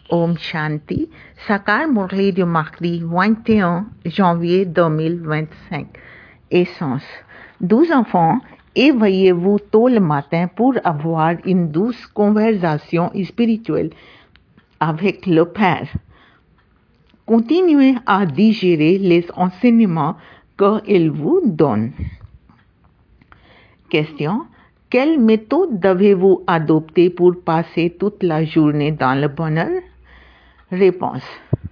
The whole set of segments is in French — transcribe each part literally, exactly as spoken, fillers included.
Om Shanti, Sakar Murli du mardi vingt et un janvier deux mille vingt-cinq. Essence. Douze enfants, éveillez-vous tôt le matin pour avoir une douce conversation spirituelle avec le Père. Continuez à digérer les enseignements qu'il vous donne. Question. Quelle méthode devez-vous adopter pour passer toute la journée dans le bonheur? Réponse.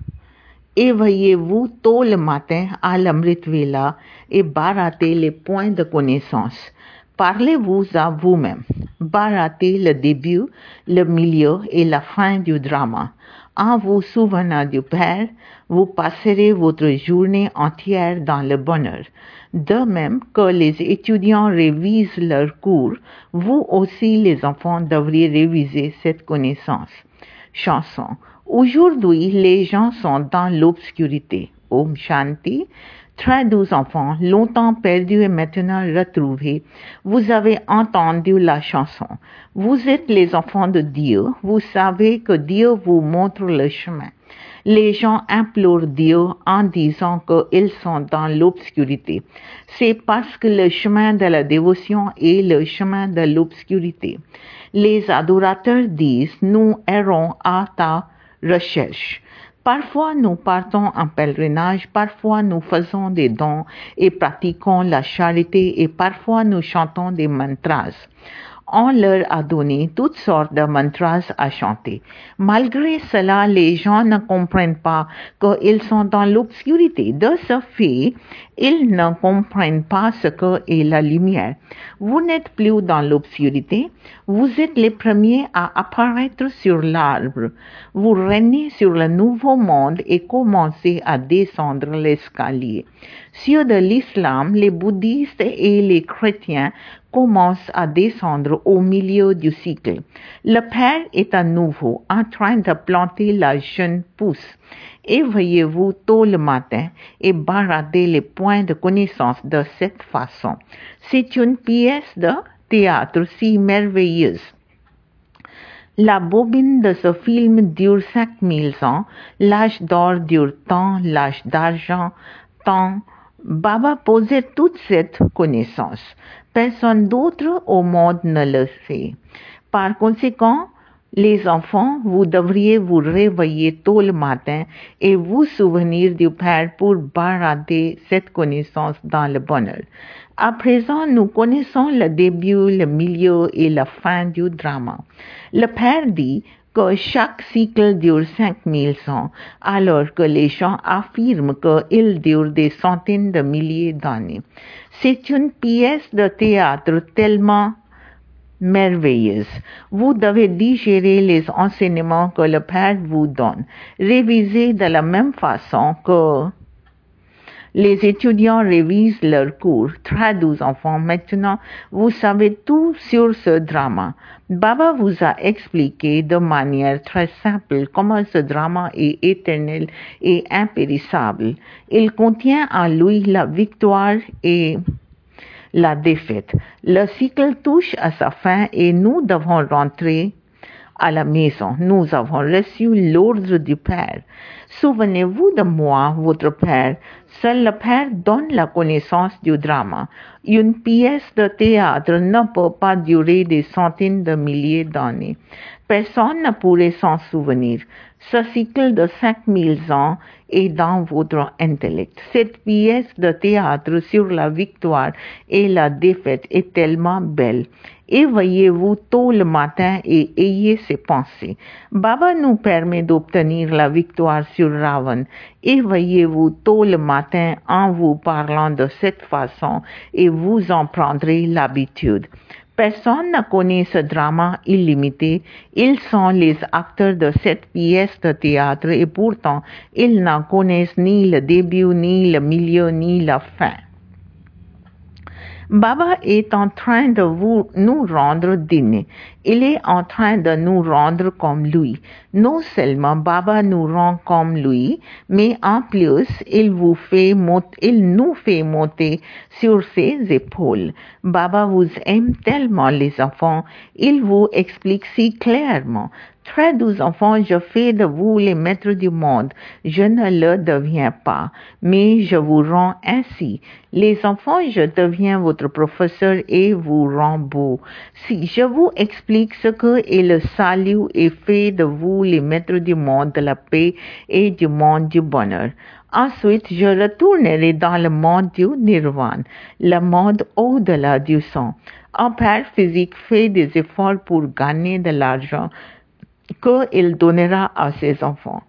Éveillez-vous tôt le matin à l'Amrit Vela et baratez les points de connaissance. Parlez-vous à vous-même. Baratez le début, le milieu et la fin du drama. En vous souvenant du Père, vous passerez votre journée entière dans le bonheur. De même que les étudiants révisent leurs cours, vous aussi les enfants devriez réviser cette connaissance. Chanson. Aujourd'hui, les gens sont dans l'obscurité. Om Shanti. Très douze enfants, longtemps perdus et maintenant retrouvés. Vous avez entendu la chanson. Vous êtes les enfants de Dieu. Vous savez que Dieu vous montre le chemin. Les gens implorent Dieu en disant qu'ils sont dans l'obscurité. C'est parce que le chemin de la dévotion est le chemin de l'obscurité. Les adorateurs disent, nous errons à ta recherche. Parfois nous partons en pèlerinage, parfois nous faisons des dons et pratiquons la charité et parfois nous chantons des mantras. On leur a donné toutes sortes de mantras à chanter. Malgré cela, les gens ne comprennent pas qu'ils sont dans l'obscurité. De ce fait, ils ne comprennent pas ce qu'est la lumière. Vous n'êtes plus dans l'obscurité. Vous êtes les premiers à apparaître sur l'arbre. Vous régnez sur le nouveau monde et commencez à descendre l'escalier. Ceux de l'islam, les bouddhistes et les chrétiens commencent à descendre au milieu du cycle. Le Père est à nouveau en train de planter la jeune pousse. Éveillez-vous tôt le matin et baratez les points de connaissance de cette façon. C'est une pièce de théâtre si merveilleuse. La bobine de ce film dure cinq mille ans, l'âge d'or dure temps, l'âge d'argent, temps. Baba possède toute cette connaissance. Personne d'autre au monde ne le sait. Par conséquent, les enfants, vous devriez vous réveiller tôt le matin et vous souvenir du Père pour barater cette connaissance dans le bonheur. À présent, nous connaissons le début, le milieu et la fin du drama. Le Père dit que chaque cycle dure cinq mille ans, alors que les gens affirment qu'il dure des centaines de milliers d'années. C'est une pièce de théâtre tellement merveilleuse. Vous devez digérer les enseignements que le Père vous donne. Révisez de la même façon que les étudiants révisent leurs cours. Très douze enfants, maintenant, vous savez tout sur ce drama. Baba vous a expliqué de manière très simple comment ce drama est éternel et impérissable. Il contient en lui la victoire et la défaite. Le cycle touche à sa fin et nous devons rentrer à la maison. Nous avons reçu l'ordre du Père. Souvenez-vous de moi, votre Père. Seul le Père donne la connaissance du drama. Une pièce de théâtre ne peut pas durer des centaines de milliers d'années. Personne ne pourrait s'en souvenir. Ce cycle de cinq mille ans est dans votre intellect. Cette pièce de théâtre sur la victoire et la défaite est tellement belle. Éveillez-vous tôt le matin et ayez ces pensées. Baba nous permet d'obtenir la victoire sur Ravan. Éveillez-vous tôt le matin en vous parlant de cette façon et vous en prendrez l'habitude. Personne ne connaît ce drama illimité. Ils sont les acteurs de cette pièce de théâtre et pourtant ils n'en connaissent ni le début, ni le milieu, ni la fin. Baba est en train de vous, nous rendre dignes. Il est en train de nous rendre comme lui. Non seulement Baba nous rend comme lui, mais en plus, il vous fait monter, il nous fait monter sur ses épaules. Baba vous aime tellement les enfants. Il vous explique si clairement. Très doux enfants, je fais de vous les maîtres du monde. Je ne le deviens pas, mais je vous rends ainsi. Les enfants, je deviens votre professeur et vous rends beau. Si je vous explique ce que est le salut et fais de vous les maîtres du monde de la paix et du monde du bonheur. Ensuite, je retournerai dans le monde du nirvana, le monde au-delà du sang. Un père physique fait des efforts pour gagner de l'argent qu'il donnera à ses enfants.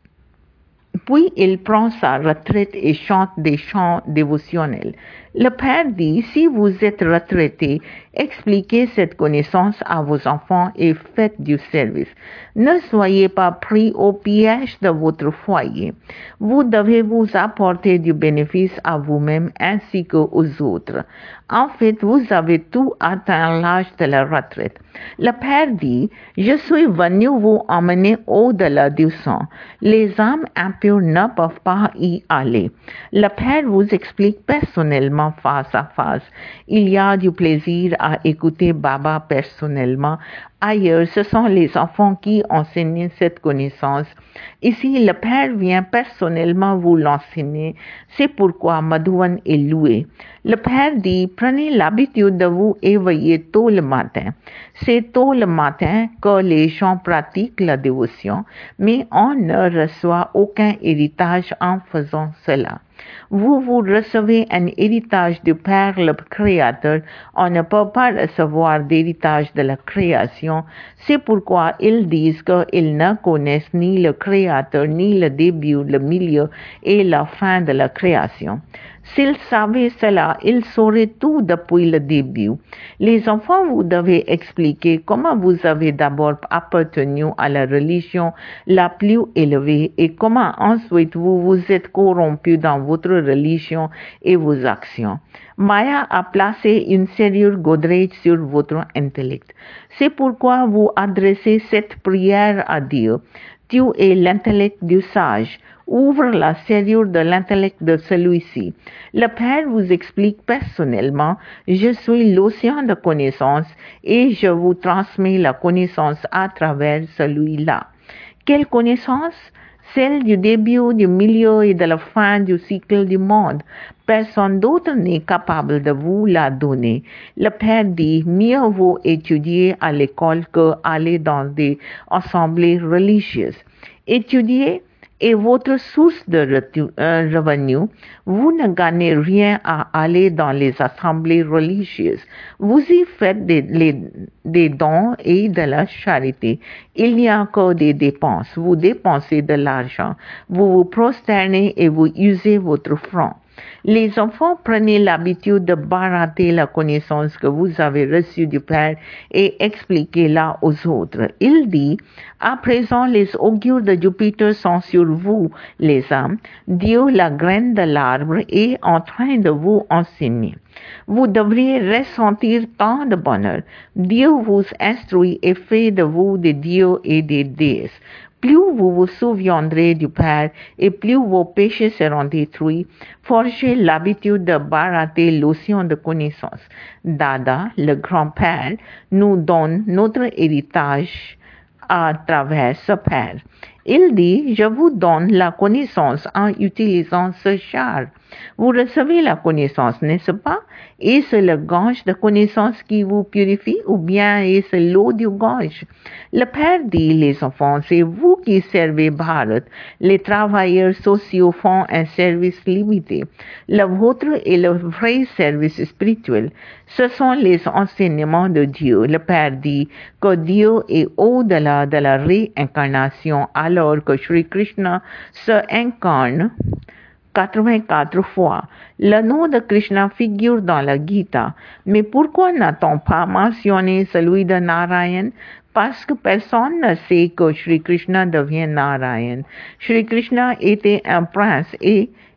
Puis il prend sa retraite et chante des chants dévotionnels. Le Père dit, si vous êtes retraité, expliquez cette connaissance à vos enfants et faites du service. Ne soyez pas pris au piège de votre foyer. Vous devez vous apporter du bénéfice à vous-même ainsi qu'aux autres. En fait, vous avez tout atteint l'âge de la retraite. Le Père dit, je suis venu vous emmener au-delà du sang. Les âmes impures ne peuvent pas y aller. Le Père vous explique personnellement face à face. Il y a du plaisir à écouter Baba personnellement. Ailleurs, ce sont les enfants qui enseignent cette connaissance. Ici, le Père vient personnellement vous l'enseigner. C'est pourquoi Madhuvan est loué. Le Père dit, prenez l'habitude de vous éveiller tôt le matin. C'est tôt le matin que les gens pratiquent la dévotion, mais on ne reçoit aucun héritage en faisant cela. Vous, vous recevez un héritage du Père le Créateur. On ne peut pas recevoir d'héritage de la création. C'est pourquoi ils disent qu'ils ne connaissent ni le Créateur, ni le début, le milieu et la fin de la création. S'ils savaient cela, ils sauraient tout depuis le début. Les enfants, vous devez expliquer comment vous avez d'abord appartenu à la religion la plus élevée et comment ensuite vous vous êtes corrompu dans votre religion et vos actions. Maya a placé une serrure Godrej sur votre intellect. C'est pourquoi vous adressez cette prière à Dieu. Tu es l'intellect du sage. Ouvre la serrure de l'intellect de celui-ci. Le Père vous explique personnellement, je suis l'océan de connaissance et je vous transmets la connaissance à travers celui-là. Quelle connaissance? Celle du début, du milieu et de la fin du cycle du monde. Personne d'autre n'est capable de vous la donner. Le Père dit, mieux vaut étudier à l'école qu'aller dans des assemblées religieuses. Étudier est votre source de revenus. Vous ne gagnez rien à aller dans les assemblées religieuses. Vous y faites des, les, des dons et de la charité. Il n'y a que des dépenses. Vous dépensez de l'argent. Vous vous prosternez et vous usez votre front. Les enfants, prenez l'habitude de barater la connaissance que vous avez reçue du Père et expliquez-la aux autres. Il dit, à présent les augures de Jupiter sont sur vous, les âmes. Dieu, la graine de l'arbre, est en train de vous enseigner. Vous devriez ressentir tant de bonheur. Dieu vous instruit et fait de vous des dieux et des déesses. Plus vous vous souviendrez du Père et plus vos péchés seront détruits. Forgez l'habitude de barater l'océan de connaissance. Dada, le grand-père, nous donne notre héritage à travers ce Père. Il dit, je vous donne la connaissance en utilisant ce char. Vous recevez la connaissance, n'est-ce pas? Est-ce le gange de connaissance qui vous purifie ou bien est-ce l'eau du gange? Le Père dit, les enfants, c'est vous qui servez Bharat. Les travailleurs sociaux font un service limité. Le vôtre est le vrai service spirituel. Ce sont les enseignements de Dieu. Le Père dit que Dieu est au-delà de la réincarnation alors que Shri Krishna se incarne quatre-vingt-quatre fois. Le nom de Krishna figure dans la Gita. Mais pourquoi n'a-t-on pas mentionné celui de Narayan? Parce que personne ne sait que Shri Krishna devient Narayan. Shri Krishna était un prince et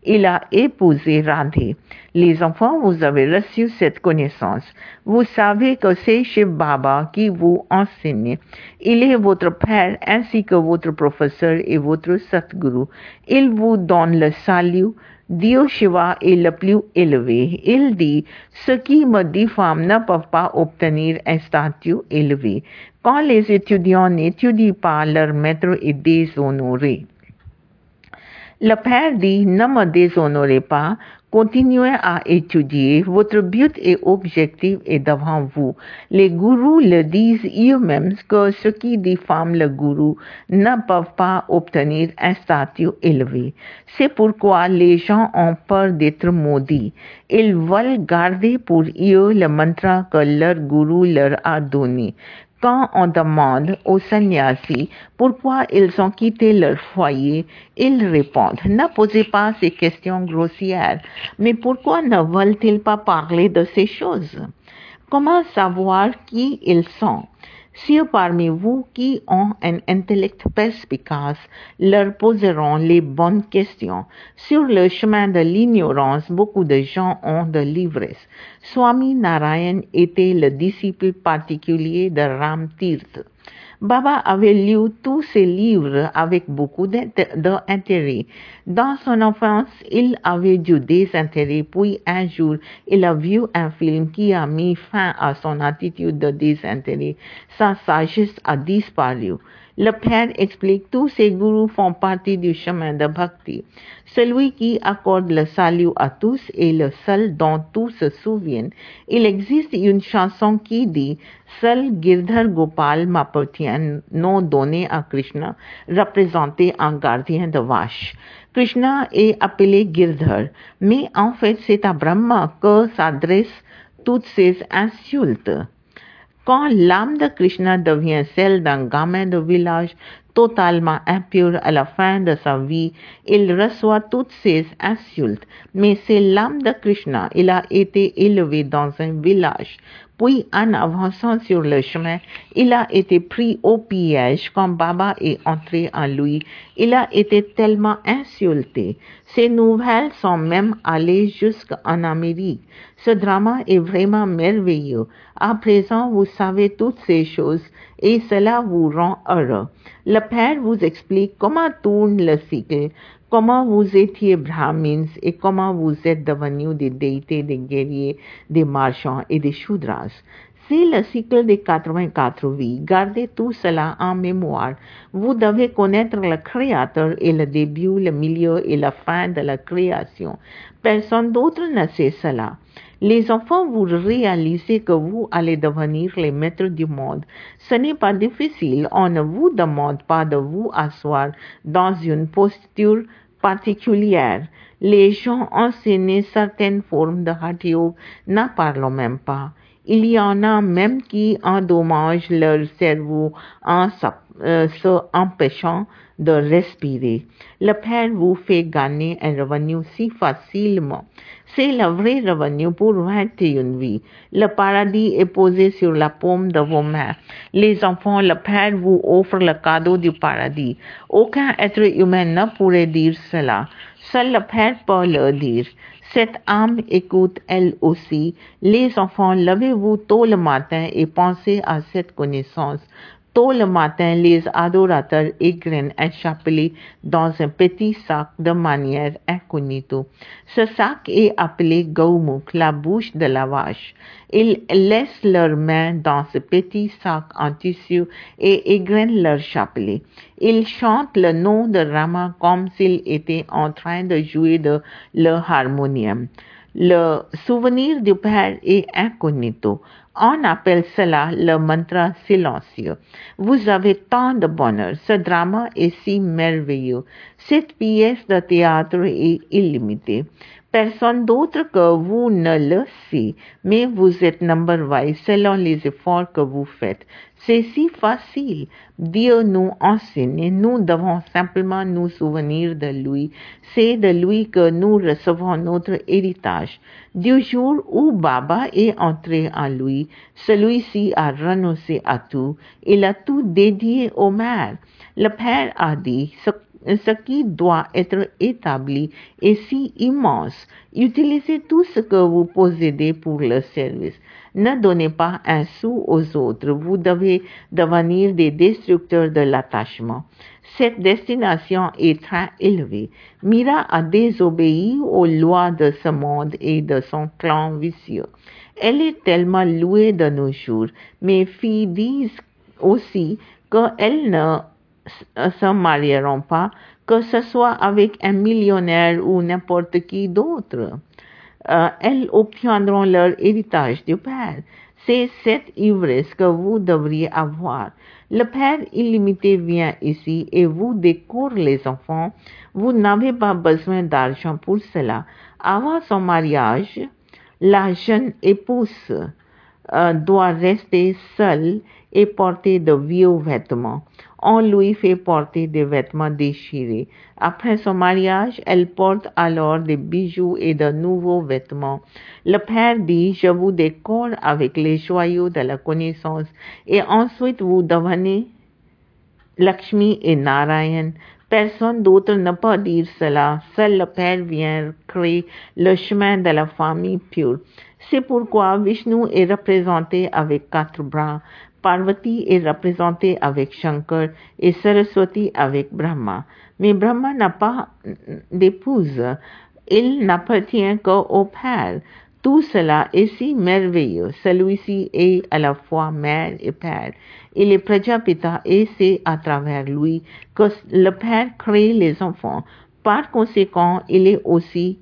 Il a épousé Radhe. Les enfants, vous avez reçu cette connaissance. Vous savez que c'est chez Baba qui vous enseigne. Il est votre père ainsi que votre professeur et votre Satguru. Il vous donne le salut. Dieu Shiva est le plus élevé. Il dit, ceux qui me diffament ne peuvent pas obtenir un statut élevé. Quand les étudiants n'étudient pas, leur maître est déshonoré. Le père dit, ne me déshonorez pas, continuez à étudier, votre but et objectif est devant vous. Les gourous le disent eux-mêmes que ceux qui diffament le gourou ne peuvent pas obtenir un statut élevé. C'est pourquoi les gens ont peur d'être maudits. Ils veulent garder pour eux le mantra que leur gourou leur a donné. Quand on demande aux sannyasis pourquoi ils ont quitté leur foyer, ils répondent, ne posez pas ces questions grossières, mais pourquoi ne veulent-ils pas parler de ces choses? Comment savoir qui ils sont? Ceux parmi vous qui ont un intellect perspicace leur poseront les bonnes questions. Sur le chemin de l'ignorance, beaucoup de gens ont de l'ivresse. Swami Narayan était le disciple particulier de Ram Tirth. Baba avait lu tous ses livres avec beaucoup d'intérêt. Dans son enfance, il avait du désintérêt, puis un jour, il a vu un film qui a mis fin à son attitude de désintérêt. Sa sagesse a disparu. Le Père explique, tous ces gourous font partie du chemin de Bhakti. Celui qui accorde le salut à tous est le seul dont tous se souviennent. Il existe une chanson qui dit « Seul Girdhar Gopal m'appartient, nom donné à Krishna, représenté en gardien de vache. » Krishna est appelé Girdhar, mais en fait c'est à Brahma que s'adressent toutes ces insultes. Quand l'âme de Krishna devient celle d'un gamin de village totalement impur à la fin de sa vie, il reçoit toutes ces insultes. Mais c'est l'âme de Krishna, il a été élevé dans un village. Puis, en avançant sur le chemin, il a été pris au piège quand Baba est entré en lui. Il a été tellement insulté. Ces nouvelles sont même allées jusqu'en Amérique. Ce drama est vraiment merveilleux. À présent, vous savez toutes ces choses et cela vous rend heureux. Le Père vous explique comment tourne le cycle, comment vous étiez brahmins et comment vous êtes devenus des déités, des guerriers, des marchands et des shudras. C'est le cycle des quatre-vingt-quatre vies. Gardez tout cela en mémoire. Vous devez connaître le Créateur et le début, le milieu et la fin de la création. Personne d'autre ne sait cela. Les enfants, vous réalisez que vous allez devenir les maîtres du monde. Ce n'est pas difficile. On ne vous demande pas de vous asseoir dans une posture particulière. Les gens enseignent certaines formes de Hatha Yoga, n'en parlons même pas. Il y en a même qui endommagent leur cerveau en euh, se empêchant de respirer. Le Père vous fait gagner un revenu si facilement. C'est le vrai revenu pour vingt et une vies. Le paradis est posé sur la paume de vos mains. Les enfants, le Père vous offre le cadeau du paradis. Aucun être humain ne pourrait dire cela. Seul le Père peut le dire. Cette âme écoute elle aussi. Les enfants, levez-vous tôt le matin et pensez à cette connaissance. Tôt le matin, les adorateurs égrènent un chapelet dans un petit sac de manière incognito. Ce sac est appelé Gaumukh, la bouche de la vache. Ils laissent leurs mains dans ce petit sac en tissu et égrènent leur chapelet. Ils chantent le nom de Rama comme s'ils étaient en train de jouer de leur harmonium. Le souvenir du Père est incognito. On appelle cela le mantra silencieux. Vous avez tant de bonheur. Ce drama est si merveilleux. Cette pièce de théâtre est illimitée. Personne d'autre que vous ne le sait, mais vous êtes number wise selon les efforts que vous faites. C'est si facile. Dieu nous enseigne, nous devons simplement nous souvenir de lui. C'est de lui que nous recevons notre héritage. Du jour où Baba est entré en lui, celui-ci a renoncé à tout. Il a tout dédié au Père. Le Père a dit, ce qui doit être établi est si immense. Utilisez tout ce que vous possédez pour le service. Ne donnez pas un sou aux autres. Vous devez devenir des destructeurs de l'attachement. Cette destination est très élevée. Mira a désobéi aux lois de ce monde et de son clan vicieux. Elle est tellement louée de nos jours. Mes filles disent aussi qu'elles ne se marieront pas, que ce soit avec un millionnaire ou n'importe qui d'autre. Euh, elles obtiendront leur héritage du Père. C'est cette ivresse que vous devriez avoir. Le Père illimité vient ici et vous décore les enfants. Vous n'avez pas besoin d'argent pour cela. Avant son mariage, la jeune épouse euh, doit rester seule et porter de vieux vêtements. On lui fait porter des vêtements déchirés. Après son mariage, elle porte alors des bijoux et de nouveaux vêtements. Le Père dit, je vous décore avec les joyaux de la connaissance et ensuite vous devenez Lakshmi et Narayan. Personne d'autre ne peut dire cela. Seul le Père vient créer le chemin de la famille pure. C'est pourquoi Vishnu est représenté avec quatre bras, Parvati est représentée avec Shankar et Saraswati avec Brahma. Mais Brahma n'a pas d'épouse. Il n'appartient qu'au Père. Tout cela est si merveilleux. Celui-ci est à la fois mère et père. Il est Prajapita et c'est à travers lui que le Père crée les enfants. Par conséquent, il est aussi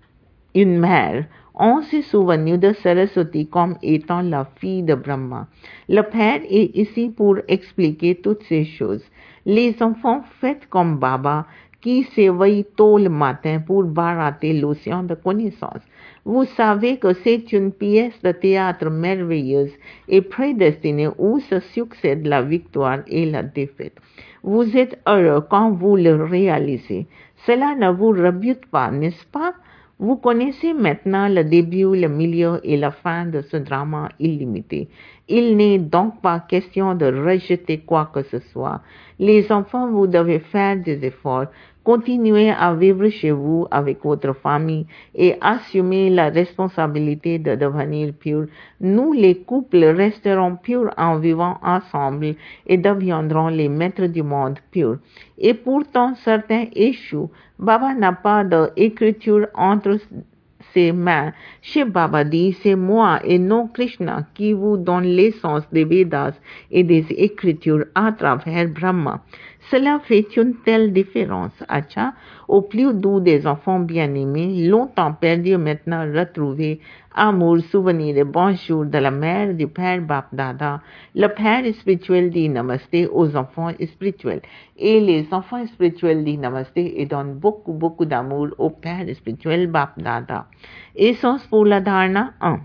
une mère. On s'est souvenu de Saraswati comme étant la fille de Brahma. Le Père est ici pour expliquer toutes ces choses. Les enfants, faites comme Baba, qui s'éveille tôt le matin pour barater l'océan de connaissance. Vous savez que c'est une pièce de théâtre merveilleuse et prédestinée où se succèdent la victoire et la défaite. Vous êtes heureux quand vous le réalisez. Cela ne vous rebute pas, n'est-ce pas? Vous connaissez maintenant le début, le milieu et la fin de ce drama illimité. Il n'est donc pas question de rejeter quoi que ce soit. Les enfants, vous devez faire des efforts. Continuez à vivre chez vous avec votre famille et assumer la responsabilité de devenir purs. Nous, les couples, resterons purs en vivant ensemble et deviendrons les maîtres du monde pur. Et pourtant, certains échouent. Baba n'a pas d'écriture entre ses mains. Chez Baba dit, c'est moi et non Krishna qui vous donne l'essence des Védas et des écritures à travers Brahma. Cela fait une telle différence. Acha, au plus doux des enfants bien-aimés, longtemps perdus, maintenant retrouvés, amour, souvenir et bonjour de la mère du Père Bap-Dada. Le Père spirituel dit Namasté aux enfants spirituels. Et les enfants spirituels disent Namasté et donnent beaucoup, beaucoup d'amour au Père spirituel Bap-Dada. Essence pour la dharana un.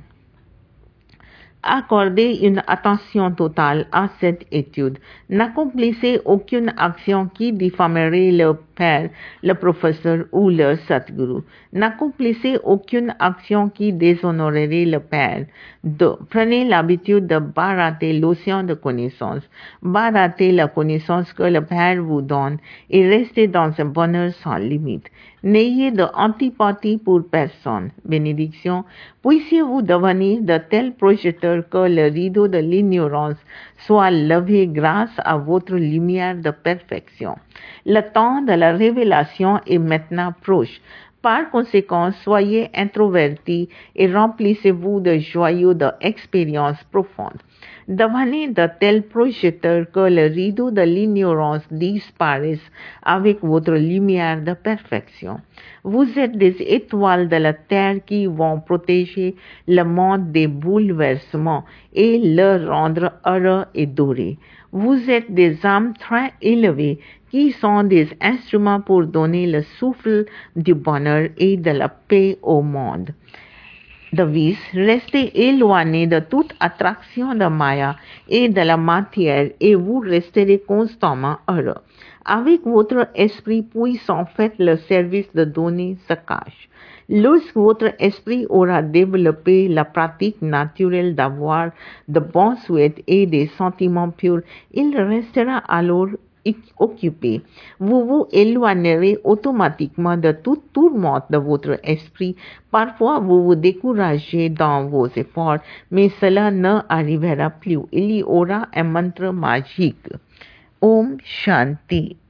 Accordez une attention totale à cette étude. N'accomplissez aucune action qui diffamerait le Père, le professeur ou le Satguru. N'accomplissez aucune action qui déshonorerait le Père. deux. Prenez l'habitude de barater l'océan de connaissance. Baratez la connaissance que le Père vous donne et restez dans un bonheur sans limite. N'ayez de antipathie pour personne. Bénédiction. Puissiez-vous devenir de tels projecteurs que le rideau de l'ignorance soit levé grâce à votre lumière de perfection. Le temps de la révélation est maintenant proche. Par conséquent, soyez introvertis et remplissez-vous de joyaux d'expériences profondes. Devenez de tels projecteurs que le rideau de l'ignorance disparaisse avec votre lumière de perfection. Vous êtes des étoiles de la terre qui vont protéger le monde des bouleversements et le rendre heureux et doré. Vous êtes des âmes très élevées qui sont des instruments pour donner le souffle du bonheur et de la paix au monde. Devise, restez éloigné de toute attraction de Maya et de la matière et vous resterez constamment heureux. Avec votre esprit puissant, faites le service de donner ce cash. Lorsque votre esprit aura développé la pratique naturelle d'avoir de bons souhaits et des sentiments purs, il restera alors occupé, vous vous éloignerez automatiquement de toute tourmente de votre esprit. Parfois, vous vous découragez dans vos efforts, mais cela ne arrivera plus. Il y aura un mantra magique. Om Shanti.